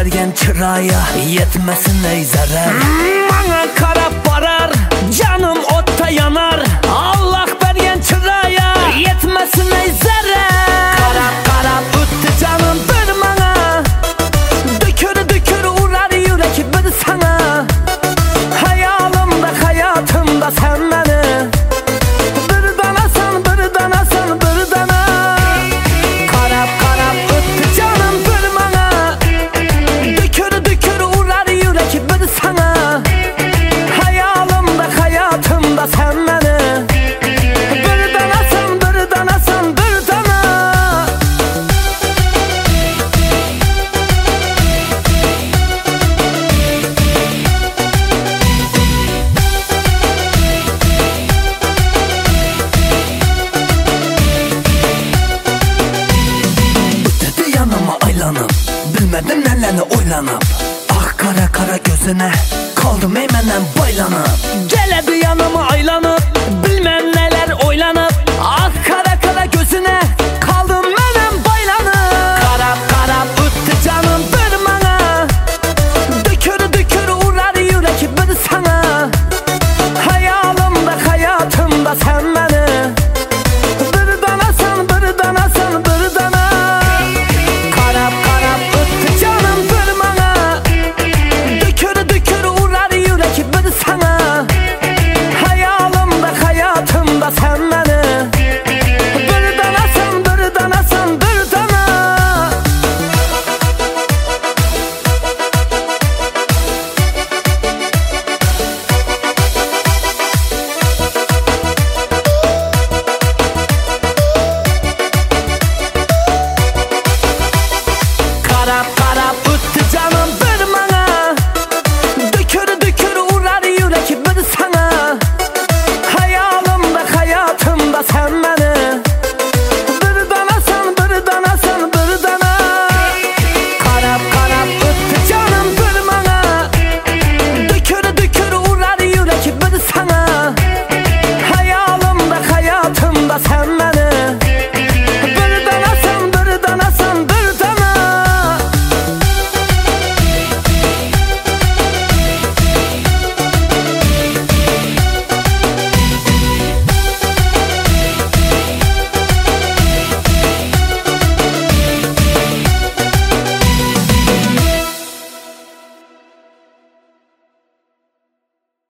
bergen çıraya yetmesin ey zarar. Bana karab barar, canım otta yanar. Allah bergen çıraya yetmesin ey zarar. Karab karab öttü canım bir bana, dükür dükür uğrar yürek bir sana. Hayalimde hayatımda sen beni, bir danasan bir danasan bir dana. Karab karab öttü canım bir bana, dükür dükür uğrar yürek bir sana. Hayalimde hayatımda sen beni, bir danasan bir danasan bir dana. Ötedi yanıma aylanıp, bilmedim neleni oylanıp. Ah kara kara gözüne kaldım eymenden baylanıp. Geledi yanıma aylanıp, bilmem neler oylanıp. Ah